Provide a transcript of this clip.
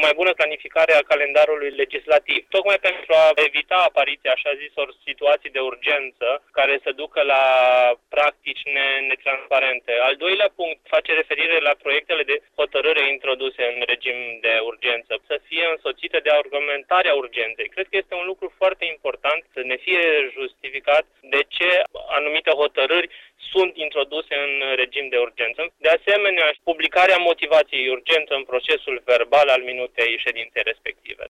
mai bună planificare a calendarului legislativ, tocmai pentru a evita apariția așa ziselor situații de urgență care să ducă la practici netransparente. Al doilea punct face referire la proiectele de hotărâre introduse în regim de urgență, să fie însoțite de argumentarea urgenței. Cred că este un lucru foarte important să ne fie justificat de ce anumite hotărâri sunt introduse în regim de urgență. De asemenea, publicarea motivației urgență în procesul verbal al minutei ședinței respective.